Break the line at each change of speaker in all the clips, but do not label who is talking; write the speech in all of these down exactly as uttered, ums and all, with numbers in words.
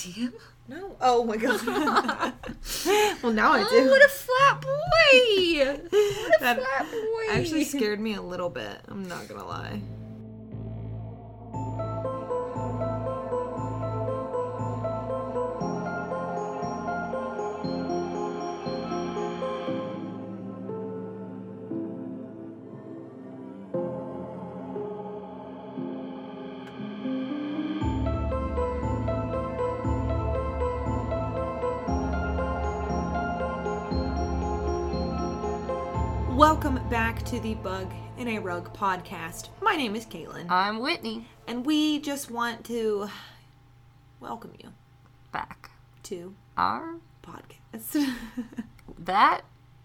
see him?
No. Oh my god. Well, now I do.
Oh, what a flat boy! What a
That
flat boy!
actually scared me a little bit. I'm not gonna lie. Welcome back to the Bug in a Rug podcast. My name is Caitlin.
I'm Whitney.
And we just want to welcome you
Back.
to
Our
podcast.
that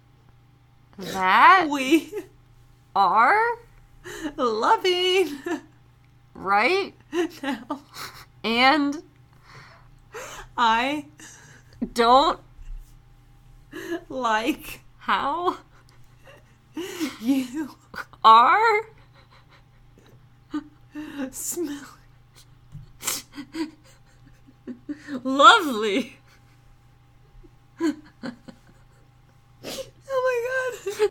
that
we
are
loving
right
now.
And
I
don't
like
how
you
are
smelling
lovely.
Oh my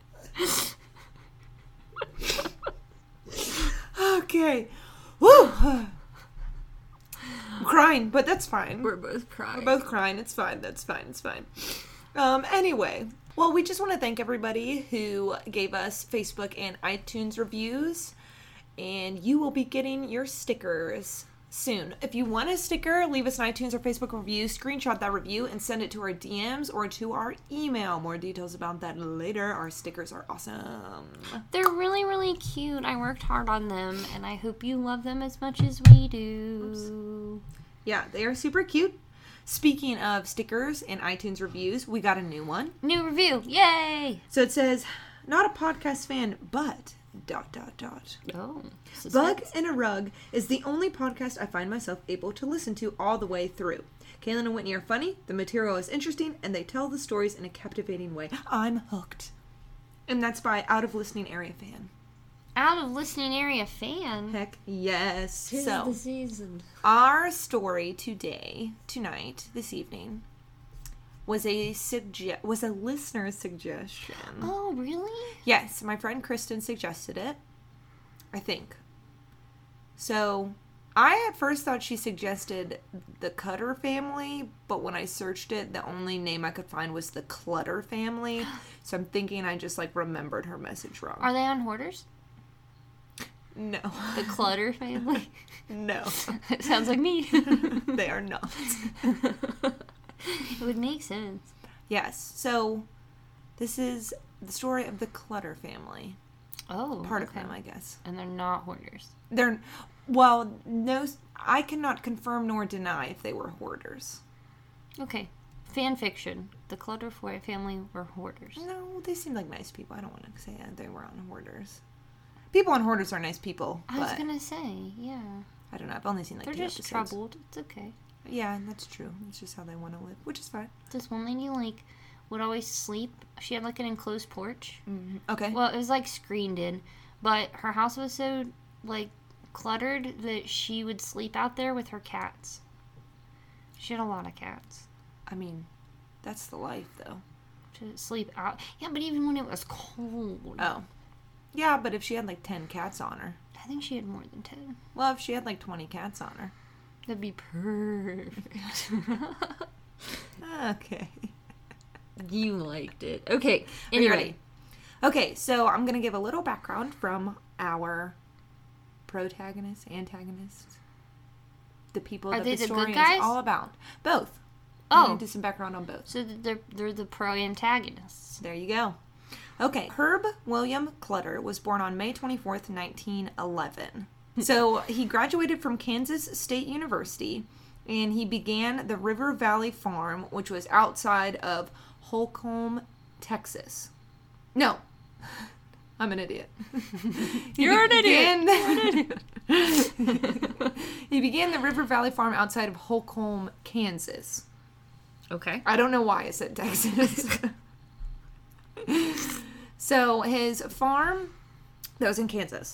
god. Okay. Woo. I'm crying, but that's fine.
We're both crying.
We're both crying. It's fine. That's fine. It's fine. Um, anyway, well, we just want to thank everybody who gave us Facebook and iTunes reviews, and you will be getting your stickers soon. If you want a sticker, leave us an iTunes or Facebook review, screenshot that review, and send it to our D Ms or to our email. More details about that later. Our stickers are awesome.
They're really, really cute. I worked hard on them, and I hope you love them as much as we do.
Oops. Yeah, they are super cute. Speaking of stickers and iTunes reviews, we got a new one.
New review. Yay!
So it says, not a podcast fan, but dot, dot, dot.
Oh.
Bug in a Rug is the only podcast I find myself able to listen to all the way through. Caitlin and Whitney are funny, the material is interesting, and they tell the stories in a captivating way. I'm hooked. And that's by Out of Listening Area Fan.
Out of Listening Area Fan?
Heck yes.
Tis
So,
the season.
our story today, tonight, this evening, was a suge- was a listener suggestion.
Oh, really?
Yes, my friend Kristen suggested it, I think. So, I at first thought she suggested the Cutter family, but when I searched it, the only name I could find was the Clutter family. So I'm thinking I just, like, remembered her message wrong.
Are they on Hoarders?
No.
The Clutter family?
No.
It sounds like me.
They are not.
It would make sense.
Yes. So, this is the story of the Clutter family.
Oh,
Part
okay.
of them, I guess.
And they're not hoarders.
They're, well, no, I cannot confirm nor deny if they were hoarders.
Okay. Fan fiction. The Clutter family were hoarders.
No, they seem like nice people. I don't want to say that they were on hoarders. People on hoarders are nice people,
I was
but
gonna say, yeah.
I don't know. I've only seen like
They're
two
just
episodes.
troubled. It's okay.
Yeah, that's true. It's just how they want to live, which is fine.
This one lady, like, would always sleep. She had, like, an enclosed porch.
Mm-hmm. Okay.
Well, it was, like, screened in. But her house was so, like, cluttered that she would sleep out there with her cats. She had a lot of cats.
I mean, that's the life, though.
To sleep out. Yeah, but even when it was cold.
Oh. Yeah, but if she had, like, ten cats on her.
I think she had more than ten.
Well, if she had, like, twenty cats on her.
That'd be perfect.
Okay.
You liked it. Okay.
Are you ready? Okay, so I'm going to give a little background from our protagonist, antagonist, the people
Are
that
they
the
the
story
good guys?
is all about. Both.
Oh.
I'm going to do some background on both.
So they're, they're the pro-antagonists.
There you go. Okay, Herb William Clutter was born on May twenty-fourth, nineteen eleven. So he graduated from Kansas State University, and he began the River Valley Farm, which was outside of Holcomb, Texas. No, I'm an idiot.
You're an
began,
idiot. You're an idiot.
He began the River Valley Farm outside of Holcomb, Kansas.
Okay.
I don't know why I said Texas. So his farm, that was in Kansas,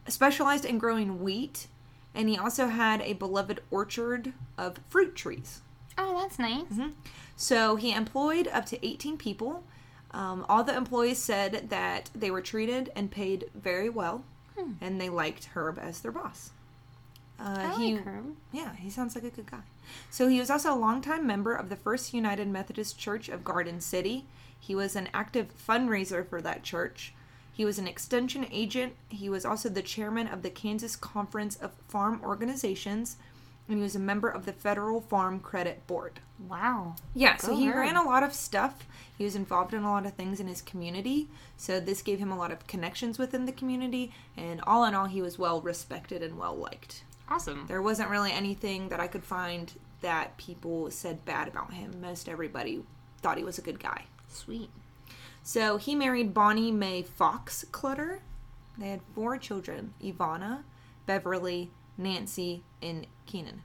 specialized in growing wheat, and he also had a beloved orchard of fruit trees.
Oh, that's nice.
Mm-hmm. So he employed up to eighteen people. Um, all the employees said that they were treated and paid very well, hmm. and they liked Herb as their boss. Uh,
I
he,
like Herb.
Yeah, he sounds like a good guy. So he was also a longtime member of the First United Methodist Church of Garden City. He was an active fundraiser for that church. He was an extension agent. He was also the chairman of the Kansas Conference of Farm Organizations, and he was a member of the Federal Farm Credit Board.
Wow.
Yeah, so
Go
he
Herb.
ran a lot of stuff. He was involved in a lot of things in his community, so this gave him a lot of connections within the community, and all in all, he was well respected and well liked.
Awesome.
There wasn't really anything that I could find that people said bad about him. Most everybody thought he was a good guy.
Sweet.
So he married Bonnie Mae Fox Clutter. They had four children, Ivana, Beverly, Nancy, and Keenan.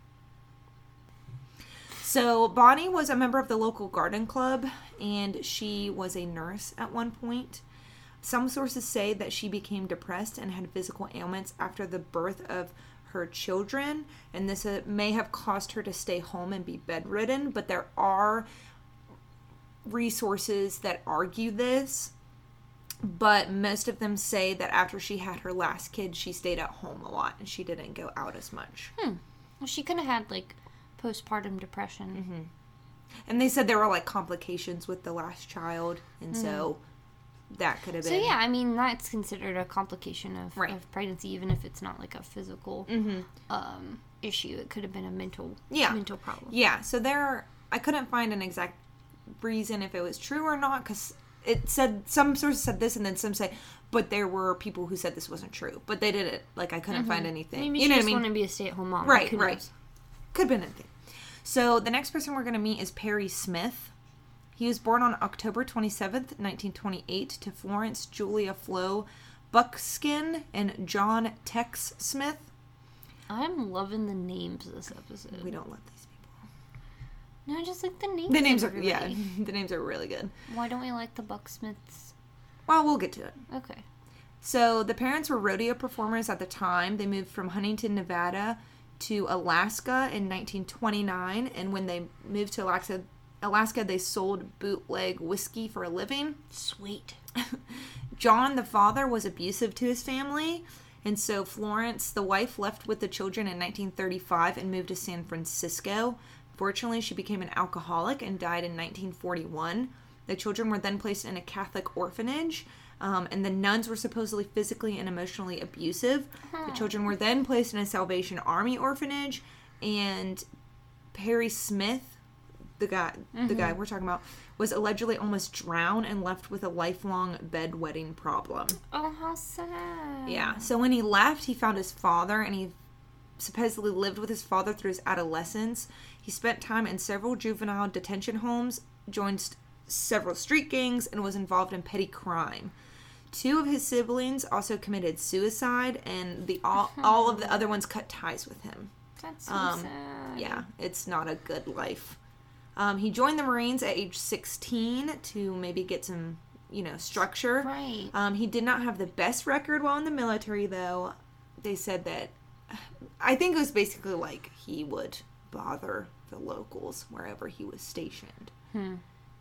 So Bonnie was a member of the local garden club, and she was a nurse at one point. Some sources say that she became depressed and had physical ailments after the birth of her children, and this uh, may have caused her to stay home and be bedridden, but there are resources that argue this, but most of them say that after she had her last kid, she stayed at home a lot and she didn't go out as much.
Hmm. Well, she could have had, like, postpartum depression.
Mm-hmm. And they said there were, like, complications with the last child, and mm-hmm. so that could have been...
So, yeah, I mean, that's considered a complication of,
right.
of pregnancy, even if it's not, like, a physical
mm-hmm.
um, issue. It could have been a mental,
yeah.
mental problem.
Yeah, so there... I couldn't find an exact reason if it was true or not, because it said... Some sources said this, and then some say... But there were people who said this wasn't true. But they didn't. Like, I couldn't mm-hmm. find anything.
Maybe
you
she
know
just
what I mean?
wanted to be a stay-at-home mom.
Right,
like,
right. Could have been anything. So, the next person we're going to meet is Perry Smith. He was born on October twenty-seventh, nineteen twenty-eight, to Florence Julia Flo Buckskin and John Tex Smith.
I'm loving the names this episode.
We don't love these people.
No, I just like the names.
The names are,
everybody.
yeah, the names are really good.
Why don't we like the Bucksmiths?
Well, we'll get to it.
Okay.
So, the parents were rodeo performers at the time. They moved from Huntington, Nevada to Alaska in nineteen twenty-nine, and when they moved to Alaska, Alaska, they sold bootleg whiskey for a living.
Sweet.
John, the father, was abusive to his family, and so Florence, the wife, left with the children in nineteen thirty-five and moved to San Francisco. Fortunately, she became an alcoholic and died in nineteen forty-one. The children were then placed in a Catholic orphanage, um, and the nuns were supposedly physically and emotionally abusive. The children were then placed in a Salvation Army orphanage, and Perry Smith, the guy, mm-hmm. the guy we're talking about, was allegedly almost drowned and left with a lifelong bedwetting problem.
Oh, how sad.
Yeah. So when he left, he found his father, and he supposedly lived with his father through his adolescence. He spent time in several juvenile detention homes, joined several street gangs, and was involved in petty crime. Two of his siblings also committed suicide, and the all, all of the other ones cut ties with him.
That's so
um,
sad.
Yeah, it's not a good life. Um, he joined the Marines at age sixteen to maybe get some, you know, structure.
Right.
Um, he did not have the best record while in the military, though. They said that, I think it was basically like he would bother the locals wherever he was stationed.
Hmm.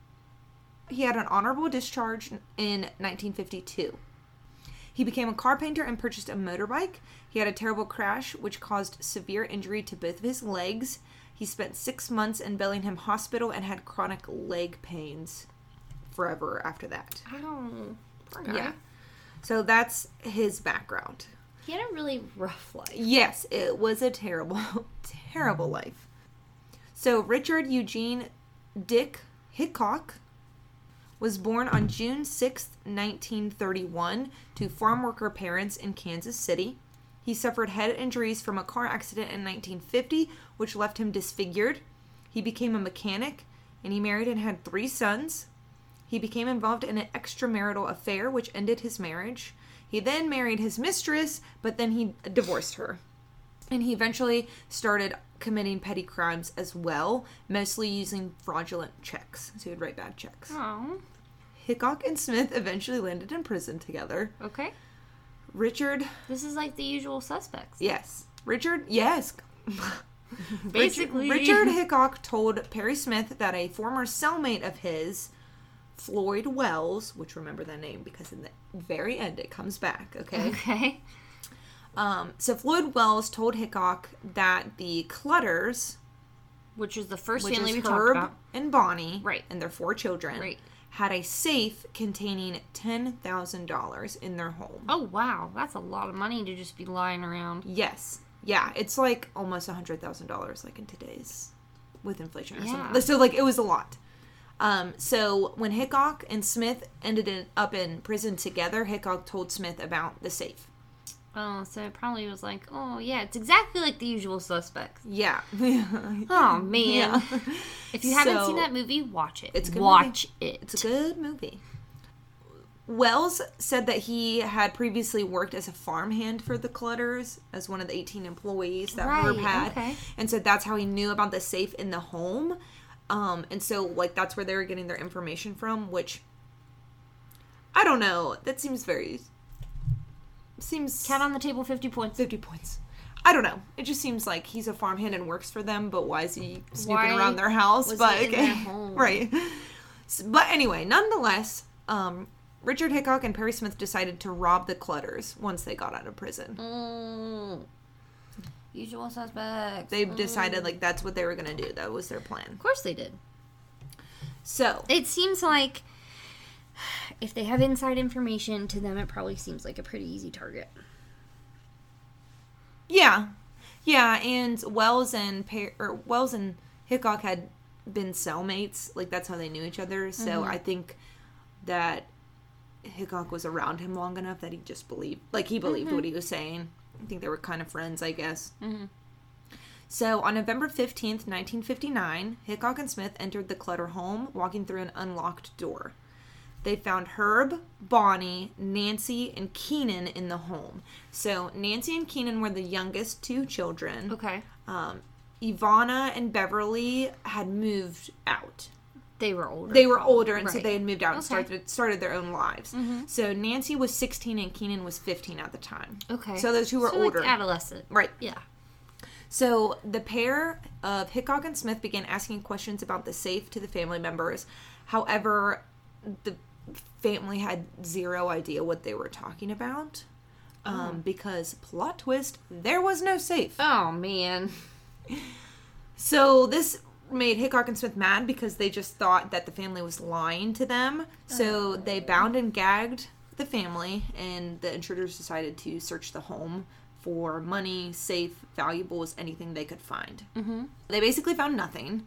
He had an honorable discharge in nineteen fifty-two. He became a car painter and purchased a motorbike. He had a terrible crash, which caused severe injury to both of his legs. He spent six months in Bellingham Hospital and had chronic leg pains forever after that.
Ow. Poor guy.
Yeah. So that's his background.
He had a really rough life.
Yes, it was a terrible, terrible life. So Richard Eugene Dick Hickok was born on June sixth, nineteen thirty-one, to farm worker parents in Kansas City. He suffered head injuries from a car accident in nineteen fifty, which left him disfigured. He became a mechanic, and he married and had three sons. He became involved in an extramarital affair, which ended his marriage. He then married his mistress, but then he divorced her. And he eventually started committing petty crimes as well, mostly using fraudulent checks. So he would write bad checks.
Oh.
Hickok and Smith eventually landed in prison together.
Okay.
Richard...
This is like The Usual Suspects.
Yes. Richard... Yes.
Basically.
Richard Hickok told Perry Smith that a former cellmate of his, Floyd Wells, which remember that name because in the very end it comes back, okay?
Okay.
Um, so Floyd Wells told Hickok that the Clutters,
Which is the first
which
family
is
we
Herb
talked about.
and Bonnie,
Right.
and their four children,
Right.
had a safe containing ten thousand dollars in their home.
Oh, wow. That's a lot of money to just be lying around.
Yes. Yeah, it's like almost one hundred thousand dollars like in today's, with inflation or
Yeah.
something. So, like, it was a lot. Um, so, when Hickok and Smith ended in, up in prison together, Hickok told Smith about the safe.
Oh, so it probably was like, oh, yeah, it's exactly like The Usual Suspects.
Yeah.
Oh, man.
Yeah.
If you haven't
So,
seen that movie, watch it.
It's a good
Watch it.
It's a good movie. Wells said that he had previously worked as a farmhand for the Clutters, as one of the eighteen employees that Herb
Right,
had.
okay.
And so that's how he knew about the safe in the home. Um, and so, like, that's where they were getting their information from, which, I don't know. That seems very... Seems...
Cat on the table, fifty points.
fifty points. I don't know. It just seems like he's a farmhand and works for them, but why is he snooping
Why
around their house?
was
But
he in their home?
Right. S- But anyway, nonetheless, um, Richard Hickok and Perry Smith decided to rob the Clutters once they got out of prison.
Mm. Usual Suspects.
They
Mm.
decided, like, that's what they were going to do. That was their plan.
Of course they did.
So,
It seems like if they have inside information, to them it probably seems like a pretty easy target.
yeah. Yeah, and Wells and per- or Wells and Hickok had been cellmates. Like, that's how they knew each other. So,
Mhm.
I think that Hickok was around him long enough that he just believed, like, he believed
Mhm.
what he was saying. I think they were kind of friends, I guess.
Mm-hmm.
So, on November fifteenth, nineteen fifty-nine, Hickok and Smith entered the Clutter home, walking through an unlocked door. They found Herb, Bonnie, Nancy, and Keenan in the home. So, Nancy and Keenan were the youngest two children.
Okay.
Um, Ivana and Beverly had moved out.
They were older.
They were older, and so
Right.
they had moved out and
Okay.
started started their own lives.
Mhm.
So, Nancy was sixteen and Keenan was fifteen at the time.
Okay.
So, those two were
So, like,
older.
adolescent.
Right.
Yeah.
So the pair of Hickok and Smith began asking questions about the safe to the family members. However, the family had zero idea what they were talking about. Um, because, plot twist, there was no safe.
Oh, man.
So this made Hickok and Smith mad because they just thought that the family was lying to them. So they bound and gagged the family, and the intruders decided to search the home for money, safe, valuables, anything they could find.
Mm-hmm.
They basically found nothing.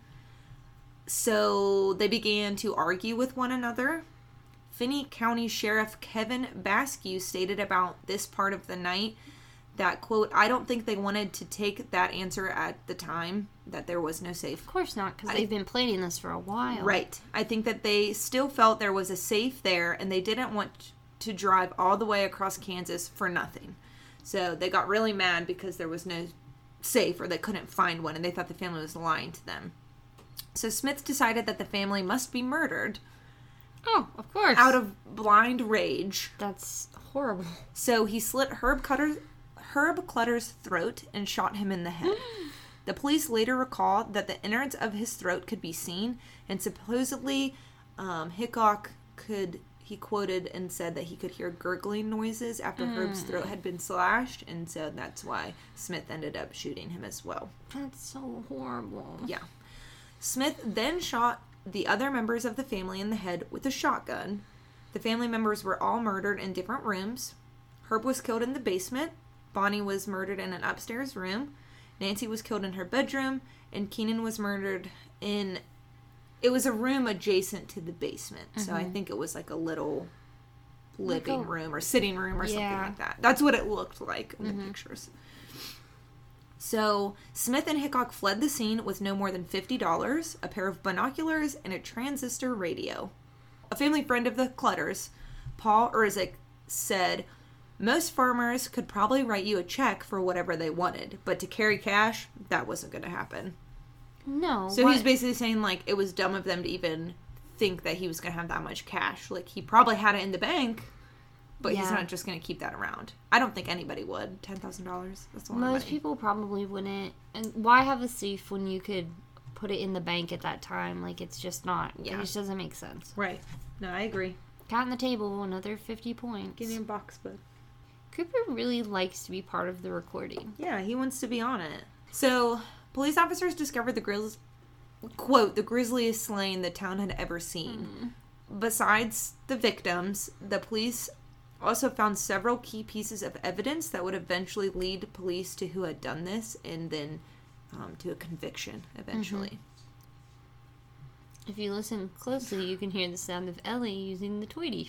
So they began to argue with one another. Finney County Sheriff Kevin Basque stated about this part of the night that, quote, I don't think they wanted to take that answer at the time, that there was no safe.
Of course not, because
I-
they've been planning this for a while.
Right. I think that they still felt there was a safe there, and they didn't want to drive all the way across Kansas for nothing. So they got really mad because there was no safe, or they couldn't find one, and they thought the family was lying to them. So Smith decided that the family must be murdered
Oh, of course.
out of blind rage.
That's horrible.
So he slit Herb Cutter, Herb Clutter's throat and shot him in the head. The police later recalled that the innards of his throat could be seen, and supposedly um, Hickok could, he quoted and said that he could hear gurgling noises after Herb's throat had been slashed, and so that's why Smith ended up shooting him as well.
That's so horrible.
Yeah. Smith then shot the other members of the family in the head with a shotgun. The family members were all murdered in different rooms. Herb was killed in the basement. Bonnie was murdered in an upstairs room. Nancy was killed in her bedroom. And Keenan was murdered in... It was a room adjacent to the basement. So I think it was like a little living
Like a-
room or sitting room or something
Yeah.
like that. That's what it looked like in the pictures. So, Smith and Hickok fled the scene with no more than fifty dollars, a pair of binoculars, and a transistor radio. A family friend of the Clutters, Paul Erzik, said, most farmers could probably write you a check for whatever they wanted, but to carry cash, that wasn't going to happen.
No.
So
what-
he's basically saying, like, it was dumb of them to even think that he was going to have that much cash. Like, he probably had it in the bank, But he's
Yeah.
not just going to keep that around. I don't think anybody would. ten thousand dollars. That's a lot of
Most
money.
people probably wouldn't. And why have a safe when you could put it in the bank at that time? Like, it's just not.
Yeah.
It just doesn't make sense.
Right. No, I agree.
Cat on the table, another fifty points.
Give me a box, bud.
Cooper really likes to be part of the recording.
Yeah, he wants to be on it. So, police officers discovered the grizz... quote, the grisliest slaying the town had ever seen. Mm. Besides the victims, the police also found several key pieces of evidence that would eventually lead police to who had done this and then um, to a conviction eventually.
Mm-hmm. If you listen closely, you can hear the sound of Ellie using the Tweety.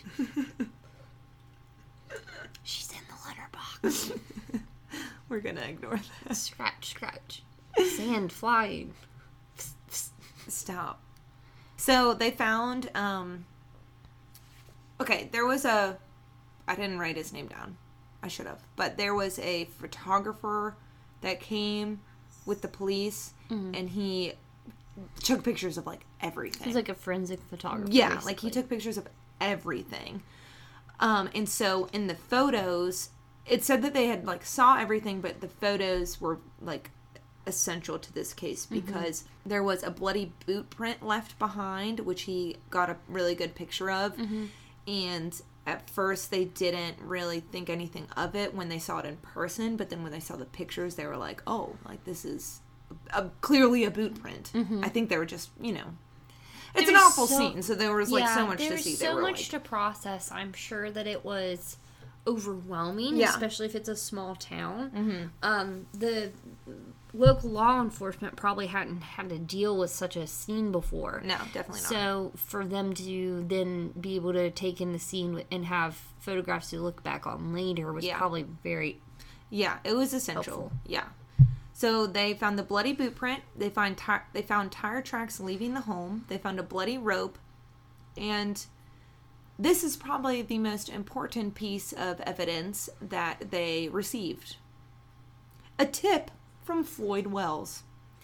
She's in the letterbox.
We're gonna ignore that.
Scratch, scratch. Sand flying.
Stop. So they found, um, okay, there was a, I didn't write his name down. I should have. But there was a photographer that came with the police, mm-hmm. and he took pictures of, like, everything.
He's like a forensic photographer.
Yeah,
basically.
like, he took pictures of everything. Um, and so in the photos, it said that they had, like, saw everything, but the photos were, like, essential to this case because mm-hmm. there was a bloody boot print left behind, which he got a really good picture of. Mm-hmm. And at first they didn't really think anything of it when they saw it in person, but then when they saw the pictures, they were like, oh, like, this is a, clearly a boot print. Mm-hmm. I think they were just, you know, it's
there
an awful
so,
scene, so there was, like,
yeah,
so much
there
to
was
see.
so
they were,
much
like,
to process. I'm sure that it was overwhelming,
yeah.
especially if it's a small town.
Mm-hmm.
Um, the local law enforcement probably hadn't had to deal with such a scene before.
No, definitely not.
So for them to then be able to take in the scene and have photographs to look back on later was
yeah.
probably very
yeah, it was essential.
helpful.
Yeah. So they found the bloody boot print. They find ti- they found tire tracks leaving the home. They found a bloody rope, and this is probably the most important piece of evidence that they received. A tip from Floyd Wells.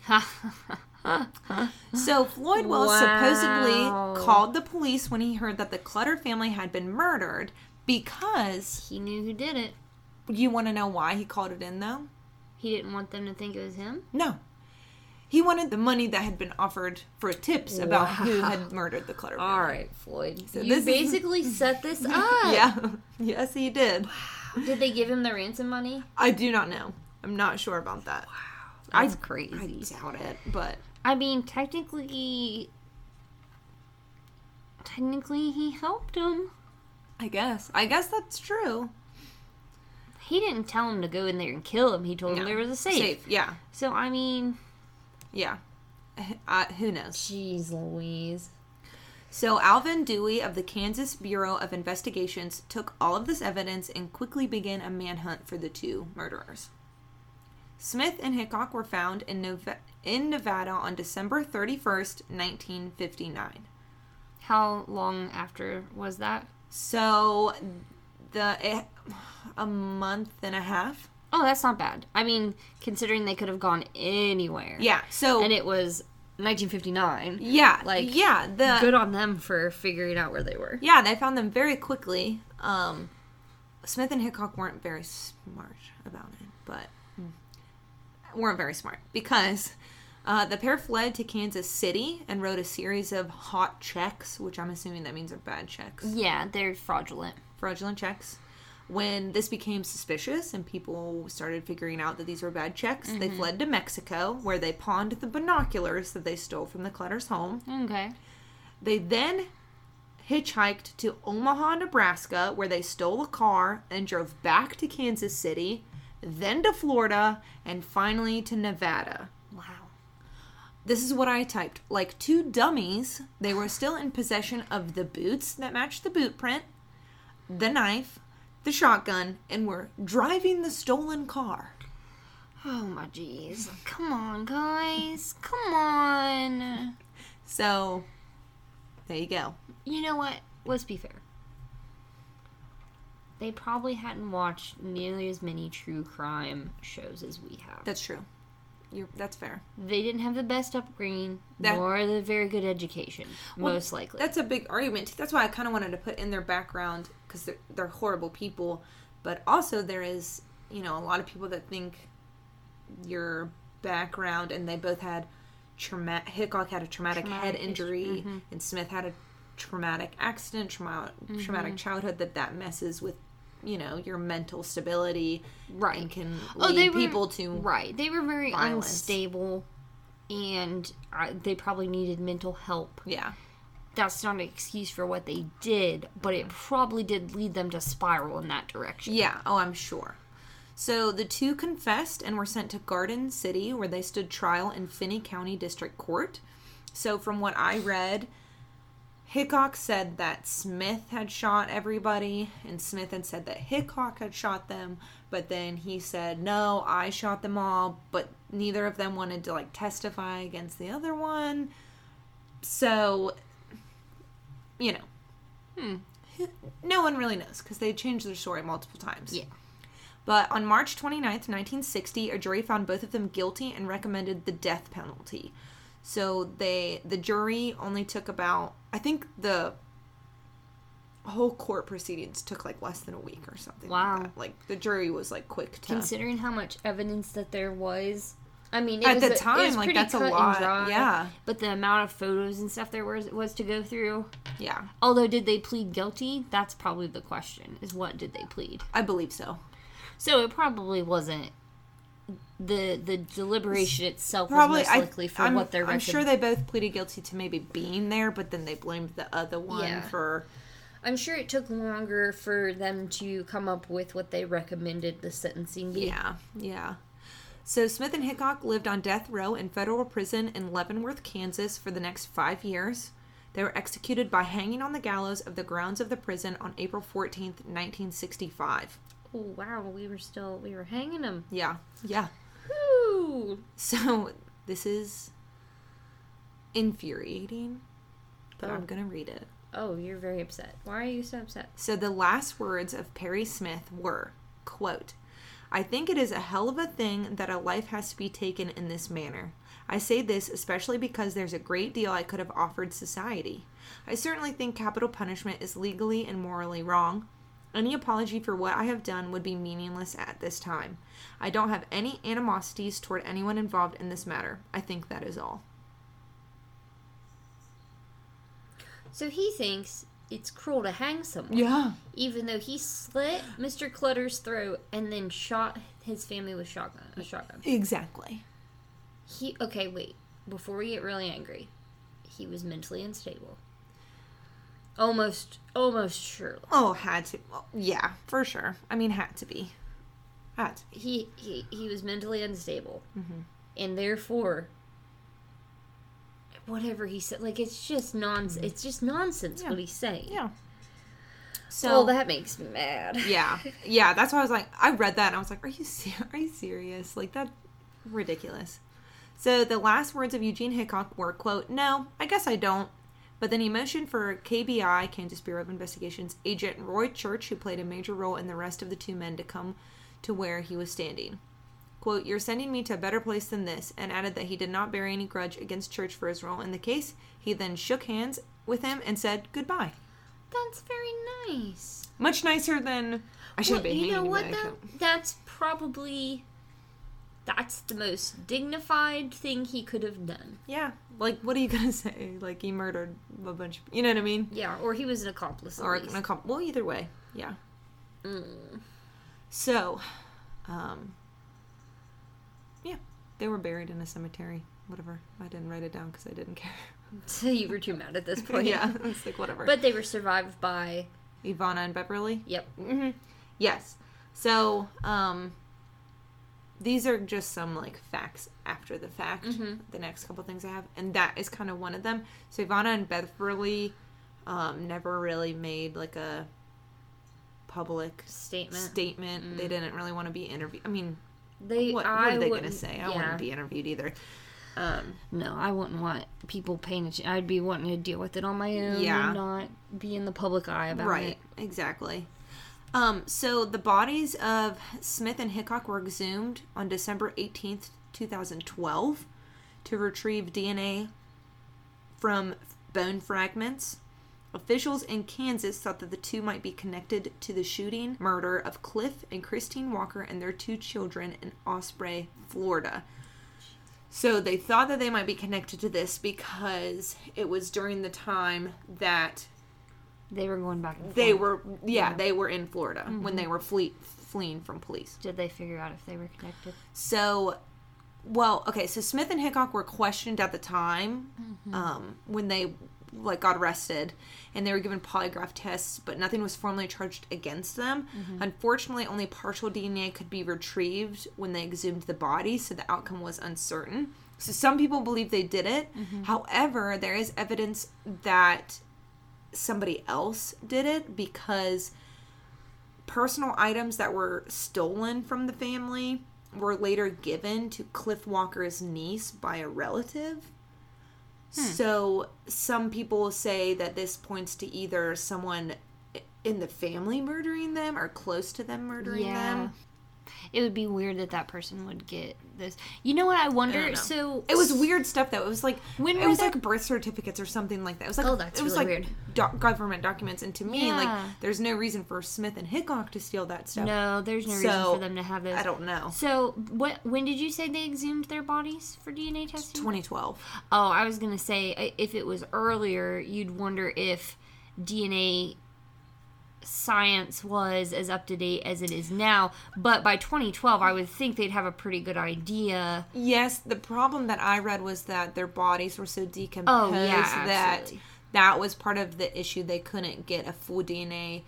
So Floyd Wells
wow.
supposedly called the police when he heard that the Clutter family had been murdered because...
He knew who did it.
You want to know why he called it in, though?
He didn't want them to think it was him?
No. He wanted the money that had been offered for tips
wow.
about who had murdered the Clutter family.
All right, Floyd.
So
you
this
basically
is...
set this up.
Yeah. Yes, he did.
Wow. Did they give him the ransom money?
I do not know. I'm not sure about that.
Wow. That's
I,
crazy.
I doubt it, but...
I mean, technically... Technically, he helped him.
I guess. I guess that's true.
He didn't tell him to go in there and kill him. He told
No.
him there was a safe.
Safe, yeah.
So, I mean...
Yeah. Uh, who knows?
Jeez Louise.
So Alvin Dewey of the Kansas Bureau of Investigations took all of this evidence and quickly began a manhunt for the two murderers. Smith and Hickok were found in, Nova- in Nevada on December thirty-first, nineteen fifty-nine.
How long after was that?
So, the it, a month and a half.
Oh, that's not bad. I mean, considering they could have gone anywhere.
Yeah, so...
And it was nineteen fifty-nine.
Yeah,
Like,
yeah. The,
good on them for figuring out where they were.
Yeah, they found them very quickly. Um, Smith and Hickok weren't very smart about it, but... weren't very smart because uh, the pair fled to Kansas City and wrote a series of hot checks, which I'm assuming that means are bad checks.
Yeah, they're fraudulent.
Fraudulent checks. When this became suspicious and people started figuring out that these were bad checks, mm-hmm. they fled to Mexico, where they pawned the binoculars that they stole from the Clutter's home.
Okay.
They then hitchhiked to Omaha, Nebraska, where they stole a car and drove back to Kansas City, then to Florida, and finally to Nevada.
Wow.
This is what I typed. Like two dummies, they were still in possession of the boots that matched the boot print, the knife, the shotgun, and were driving the stolen car.
Oh my jeez. Come on, guys. Come on.
So, there you go.
You know what? Let's be fair. They probably hadn't watched nearly as many true crime shows as we have.
That's true. You're, that's fair.
They didn't have the best upbringing,
that,
nor the very good education,
well,
most likely.
That's a big argument. That's why I kind of wanted to put in their background, because they're, they're horrible people. But also there is, you know, a lot of people that think your background, and they both had traumatic, Hickok had a traumatic, traumatic head injury, mm-hmm. and Smith had a traumatic accident, trauma, mm-hmm. traumatic childhood, that that messes with, you know, your mental stability,
right,
and can
oh,
lead
they were,
people to
right. They were very
violence.
unstable, and uh, they probably needed mental help.
Yeah,
that's not an excuse for what they did, but it probably did lead them to spiral in that direction.
Yeah, oh, I'm sure. So the two confessed and were sent to Garden City, where they stood trial in Finney County District Court. So from what I read, Hickok said that Smith had shot everybody, and Smith had said that Hickok had shot them, but then he said, no, I shot them all, but neither of them wanted to, like, testify against the other one. So, you know, hmm, no one really knows, because they changed their story multiple times.
Yeah.
But on March twenty-ninth, nineteen sixty, a jury found both of them guilty and recommended the death penalty. So they, the jury only took about, I think the whole court proceedings took like less than a week or something.
Wow.
Like that. Like the jury was like quick to.
Considering how much evidence that there was. I mean, it
at
was
the
a,
time,
it was
like that's a lot. Dry, yeah.
But the amount of photos and stuff there was was to go through.
Yeah.
Although, did they plead guilty? That's probably the question, is what did they plead?
I believe so.
So it probably wasn't. The the deliberation itself
Probably,
was most likely for
I'm,
what they're
I'm sure they both pleaded guilty to maybe being there, but then they blamed the other one
yeah.
for...
I'm sure it took longer for them to come up with what they recommended the sentencing be.
Yeah, yeah. So Smith and Hickok lived on death row in federal prison in Leavenworth, Kansas for the next five years. They were executed by hanging on the gallows of the grounds of the prison on April fourteenth, nineteen sixty-five.
Oh, wow, we were still, we were hanging them.
Yeah, yeah.
Woo!
So, this is infuriating, but
oh.
I'm going to read it.
Oh, you're very upset. Why are you so upset?
So, the last words of Perry Smith were, quote, I think it is a hell of a thing that a life has to be taken in this manner. I say this especially because there's a great deal I could have offered society. I certainly think capital punishment is legally and morally wrong. Any apology for what I have done would be meaningless at this time. I don't have any animosities toward anyone involved in this matter. I think that is all.
So he thinks it's cruel to hang someone.
Yeah.
Even though he slit Mister Clutter's throat and then shot his family with shotgun, a shotgun.
Exactly.
He okay, wait. Before we get really angry, he was mentally unstable. Almost, almost surely.
Oh, had to. Well, yeah, for sure. I mean, had to be. Had to be.
He he he was mentally unstable,
mm-hmm.
and therefore, whatever he said, like it's just nonsense. Mm-hmm. It's just nonsense
yeah.
what he's saying.
Yeah. So
well, that makes me mad.
yeah, yeah. That's why I was like, I read that and I was like, are you ser- are you serious? Like that's ridiculous. So the last words of Eugene Hickok were, quote, no, I guess I don't. But then he motioned for K B I, Kansas Bureau of Investigation's agent Roy Church, who played a major role in the rest of the two men, to come to where he was standing. Quote, you're sending me to a better place than this, and added that he did not bear any grudge against Church for his role in the case. He then shook hands with him and said goodbye.
That's very nice.
Much nicer than I should
well,
be.
You know what, though? That's probably... That's the most dignified thing he could have done.
Yeah. Like, what are you going to say? Like, he murdered a bunch of... You know what I mean?
Yeah, or he was an accomplice, at
Or
least.
an accomplice. Well, either way. Yeah.
Mm.
So, um... yeah. They were buried in a cemetery. Whatever. I didn't write it down because I didn't care.
So you were too mad at this point.
Yeah. It's like, whatever.
But they were survived by...
Ivana and Beverly?
Yep.
Mm-hmm. Yes. So, um... these are just some, like, facts after the fact. Mm-hmm. The next couple things I have. And that is kind of one of them. So, Ivana and Beverly um, never really made, like, a public
statement.
statement. Mm. They didn't really want to be interviewed. I mean,
they,
what, what are they going to say? I
yeah.
wouldn't be interviewed either. Um,
no, I wouldn't want people paying attention. I'd be wanting to deal with it on my own
yeah.
and not be in the public eye about
right,
it.
Right, exactly. Um, so the bodies of Smith and Hickok were exhumed on December eighteenth, twenty twelve to retrieve D N A from bone fragments. Officials in Kansas thought that the two might be connected to the shooting murder of Cliff and Christine Walker and their two children in Osprey, Florida. So they thought that they might be connected to this because it was during the time that
They were going back and forth.
they were, yeah,
Yeah.
they were in Florida
Mm-hmm.
when they were flee- fleeing from police.
Did they figure out if they were connected?
So, well, okay, so Smith and Hickok were questioned at the time
Mm-hmm.
um, when they like got arrested, and they were given polygraph tests, but nothing was formally charged against them.
Mm-hmm.
Unfortunately, only partial D N A could be retrieved when they exhumed the body, so the outcome was uncertain. So some people believe they did it.
Mm-hmm.
However, there is evidence that somebody else did it because personal items that were stolen from the family were later given to Cliff Walker's niece by a relative. So some people say that this points to either someone in the family murdering them or close to them murdering
Yeah.
them.
It would be weird that that person would get this. You know what I wonder?
I don't know.
So
It was weird stuff though. It was like
When
it
were
was
there-
like birth certificates or something like that. It was like
Oh, that's
it was
really
like
weird.
doc- government documents, and to me,
Yeah.
like there's no reason for Smith and Hickok to steal that stuff.
No, there's no reason
So,
for them to have those.
I don't know.
So what? When did you say they exhumed their bodies for D N A testing?
twenty twelve.
Oh, I was gonna say I- if it was earlier, you'd wonder if D N A science was as up to date as it is now. But by twenty twelve, I would think they'd have a pretty good idea.
Yes, the problem that I read was that their bodies were so decomposed
Oh, yeah,
that
absolutely.
that was part of the issue. They couldn't get a full D N A.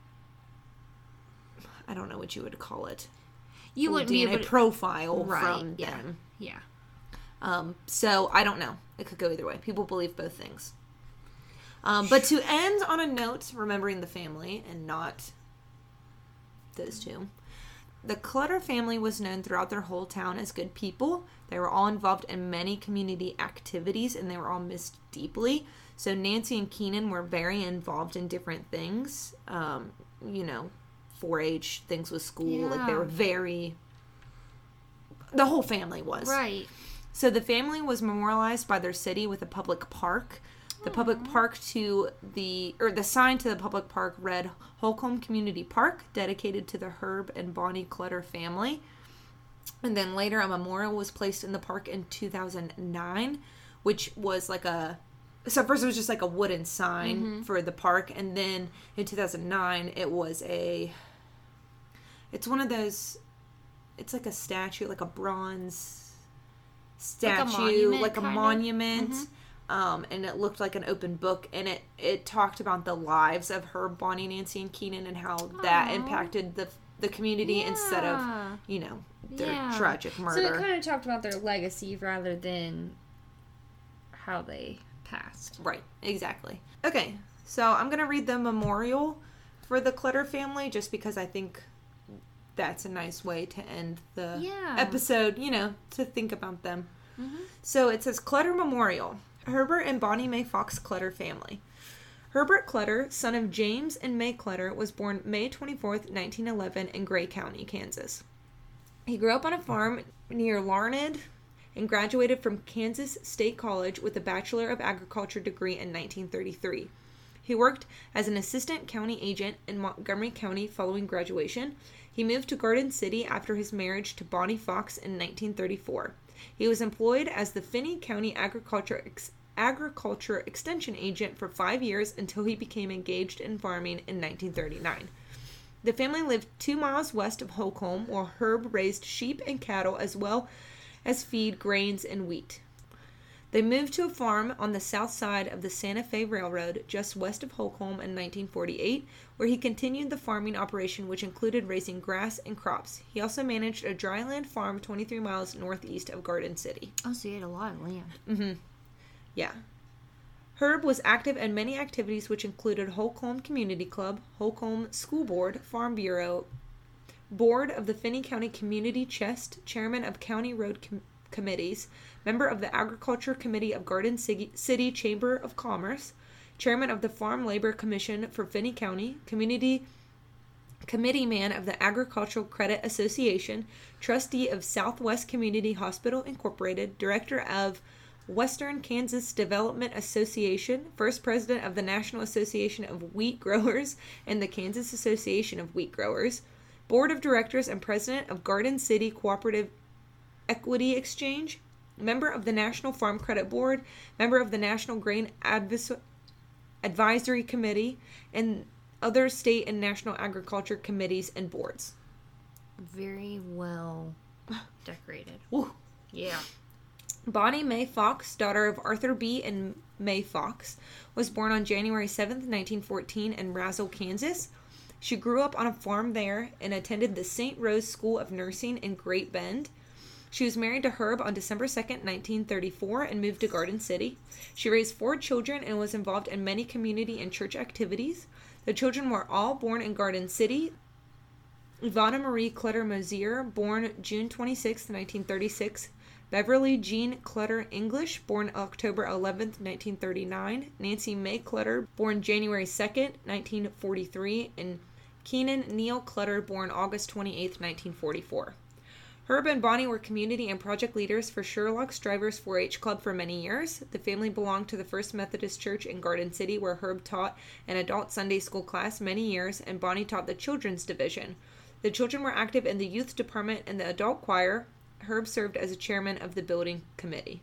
I don't know what you would call it.
You
full
wouldn't
D N
be
A
able to.
profile
Right,
from
yeah.
them.
Yeah.
Um, so I don't know. It could go either way. People believe both things. Um, but to end on a note, remembering the family and not those two. The Clutter family was known throughout their whole town as good people. They were all involved in many community activities, and they were all missed deeply. So Nancy and Keenan were very involved in different things. Um, you know, four H, things with school. Like, they
Yeah.
were very... The whole family was.
Right.
So the family was memorialized by their city with a public park. The public park to the, or the sign to the public park read Holcomb Community Park, dedicated to the Herb and Bonnie Clutter family. And then later a memorial was placed in the park in two thousand nine, which was like a, so first it was just like a wooden sign
Mm-hmm.
for the park. And then in two thousand nine, it was a, it's one of those, it's like a statue, like a bronze statue,
monument,
like a
kind of?
monument.
Mhm.
Um, and it looked like an open book, and it, it talked about the lives of her, Bonnie, Nancy, and Keenan, and how that
Aw.
impacted the the community instead of,
Yeah.
you know, their
Yeah.
tragic
So
murder.
it kind of talked about their legacy rather than how they passed.
Right, exactly. Okay, so I'm going to read the memorial for the Clutter family just because I think that's a nice way to end the
Yeah.
episode, you know, to think about them.
Mm-hmm.
So it says Clutter Memorial. Herbert and Bonnie Mae Fox Clutter family. Herbert Clutter, son of James and May Clutter, was born May twenty-fourth, nineteen eleven in Gray County, Kansas. He grew up on a farm near Larned and graduated from Kansas State College with a Bachelor of Agriculture degree in nineteen thirty-three. He worked as an assistant county agent in Montgomery County following graduation. He moved to Garden City after his marriage to Bonnie Fox in nineteen thirty-four. He was employed as the Finney County Agriculture Ex- Agriculture Extension Agent for five years until he became engaged in farming in nineteen thirty-nine. The family lived two miles west of Holcomb, while Herb raised sheep and cattle as well as feed grains and wheat. They moved to a farm on the south side of the Santa Fe Railroad, just west of Holcomb in nineteen forty-eight, where he continued the farming operation, which included raising grass and crops. He also managed a dryland farm twenty-three miles northeast of Garden City.
Oh, so you had a lot of land.
Mm-hmm. Yeah. Herb was active in many activities, which included Holcomb Community Club, Holcomb School Board, Farm Bureau, Board of the Finney County Community Chest, Chairman of County Road Com- Committees, member of the Agriculture Committee of Garden City, City Chamber of Commerce, Chairman of the Farm Labor Commission for Finney County, Community Committee Man of the Agricultural Credit Association, Trustee of Southwest Community Hospital Incorporated, Director of Western Kansas Development Association, first president of the National Association of Wheat Growers and the Kansas Association of Wheat Growers, board of directors and president of Garden City Cooperative Equity Exchange, member of the National Farm Credit Board, member of the National Grain Advis- Advisory Committee, and other state and national agriculture committees and boards.
Very well decorated.
Woo.
Yeah.
Bonnie Mae Fox, daughter of Arthur B. and Mae Fox, was born on January seventh, nineteen fourteen in Razzle, Kansas. She grew up on a farm there and attended the Saint Rose School of Nursing in Great Bend. She was married to Herb on December second, nineteen thirty-four, and moved to Garden City. She raised four children and was involved in many community and church activities. The children were all born in Garden City. Ivana Marie Clutter Mosier, born June twenty-sixth, nineteen thirty-six. Beverly Jean Clutter English, born October eleventh, nineteen thirty-nine. Nancy Mae Clutter, born January second, nineteen forty-three. And Keenan Neal Clutter, born August twenty-eighth, nineteen forty-four. Herb and Bonnie were community and project leaders for Sherlock's Drivers four H Club for many years. The family belonged to the First Methodist Church in Garden City, where Herb taught an adult Sunday school class many years, and Bonnie taught the children's division. The children were active in the youth department and the adult choir. Herb served as a chairman of the building committee.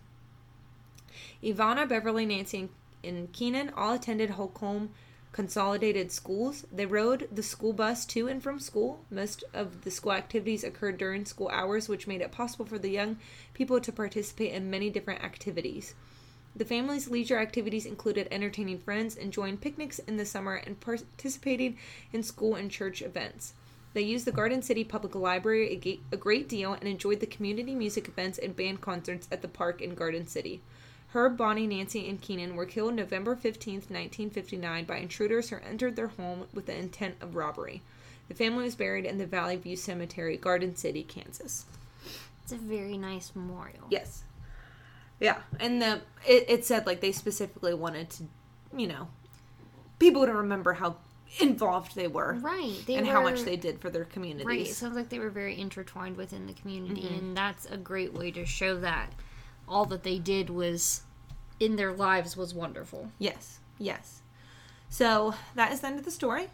Ivana, Beverly, Nancy, and Keenan all attended Holcomb Consolidated Schools. They rode the school bus to and from school. Most of the school activities occurred during school hours, which made it possible for the young people to participate in many different activities. The family's leisure activities included entertaining friends, enjoying picnics in the summer, and participating in school and church events. They used the Garden City Public Library a, ga- a great deal and enjoyed the community music events and band concerts at the park in Garden City. Herb, Bonnie, Nancy, and Keenan were killed November fifteenth, nineteen fifty-nine by intruders who entered their home with the intent of robbery. The family was buried in the Valley View Cemetery, Garden City, Kansas.
It's a very nice memorial.
Yes. Yeah, and the it, it said, like, they specifically wanted to, you know, people to remember how involved they were.
Right. They
and
were,
how much they did for their communities.
Right. It sounds like they were very intertwined within the community,
Mm-hmm.
and that's a great way to show that all that they did was, in their lives, was wonderful.
Yes. Yes. So, that is the end of the story.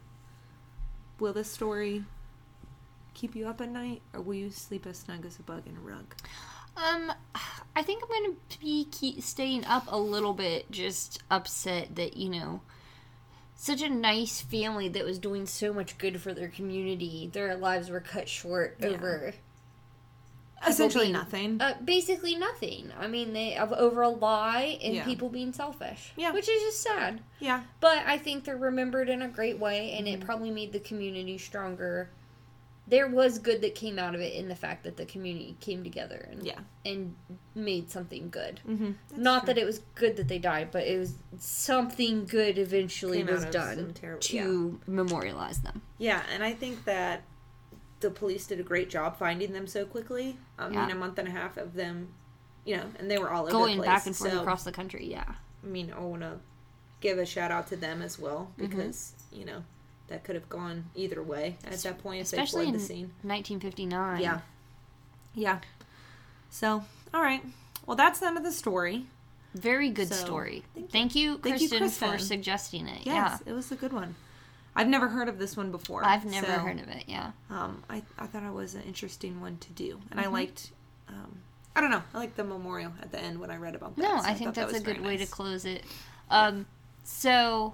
Will this story keep you up at night, or will you sleep as snug as a bug in a rug?
Um, I think I'm going to be keep staying up a little bit, just upset that, you know, such a nice family that was doing so much good for their community, their lives were cut short
Yeah.
over
Essentially
being,
nothing.
Uh, basically nothing. I mean, they over a lie and
Yeah.
people being selfish.
Yeah.
Which is just sad.
Yeah.
But I think they're remembered in a great way, and
Mm-hmm.
it probably made the community stronger. There was good that came out of it in the fact that the community came together and
Yeah.
and made something good.
Mm-hmm.
Not that it was good that they died, but it was something good eventually
Came
was
out of
done
some terrible-
to memorialize them.
Yeah, and I think that the police did a great job finding them so quickly. I
Yeah.
mean, a month and a half of them, you know, and they were all over the
Going
place.
back and forth
So,
across the country, yeah.
I mean, I want to give a shout out to them as well,
Mm-hmm.
because, you know, that could have gone either way at that point if they
Especially
fled
in
the scene.
nineteen fifty-nine.
Yeah. Yeah. So, all right. Well, that's the end of the story.
Very good
So,
story.
thank you.
Thank you,
Thank you,
Kristen, for
Kristen.
suggesting it.
Yes, it was a good one. I've never heard of this one before.
Yeah. I've never
so,
heard of it, yeah.
Um, I, I thought it was an interesting one to do. And
Mm-hmm.
I liked, um, I don't know, I liked the memorial at the end when I read about that.
No,
so
I think
thought that
that's a
was
good
very
way
nice.
to close it. Um, so,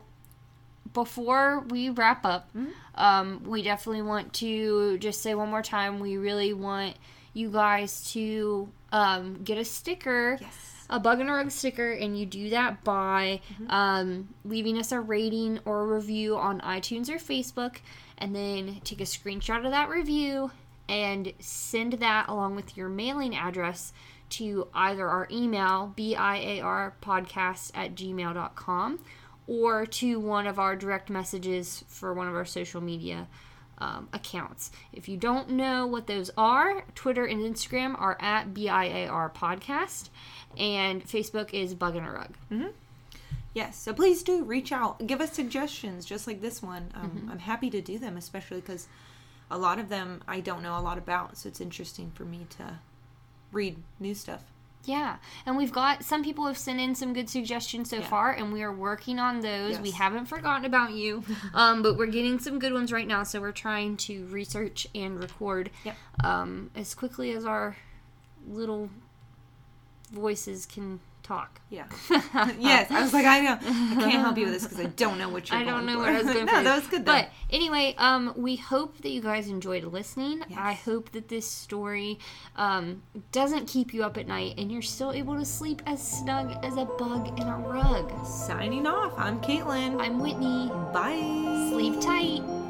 before we wrap up,
Mm-hmm.
um, we definitely want to just say one more time, we really want you guys to um, get a sticker.
Yes.
A Bug in a Rug sticker, and you do that by
Mm-hmm.
um, leaving us a rating or a review on iTunes or Facebook, and then take a screenshot of that review and send that along with your mailing address to either our email, biarpodcast at gmail dot com, or to one of our direct messages for one of our social media um, accounts. If you don't know what those are, Twitter and Instagram are at B I A R Podcast, and Facebook is Bug in a Rug.
Yes, so please do reach out. Give us suggestions, just like this one. Um,
Mm-hmm.
I'm happy to do them, especially because a lot of them I don't know a lot about, so it's interesting for me to read new stuff.
Yeah, and we've got, some people have sent in some good suggestions so
Yeah.
far, and we are working on those.
Yes.
We haven't forgotten about you, um, but we're getting some good ones right now, so we're trying to research and record
Yep.
um, as quickly as our little voices can talk.
Yeah. Yes, I was like, I know. I can't help you with this because I don't know what you're
I don't
going
know
for.
what I was going
No,
for.
that was good though.
But anyway, um, we hope that you guys enjoyed listening.
Yes.
I hope that this story um, doesn't keep you up at night and you're still able to sleep as snug as a bug in a rug.
Signing off, I'm Caitlin.
I'm Whitney.
Bye.
Sleep tight.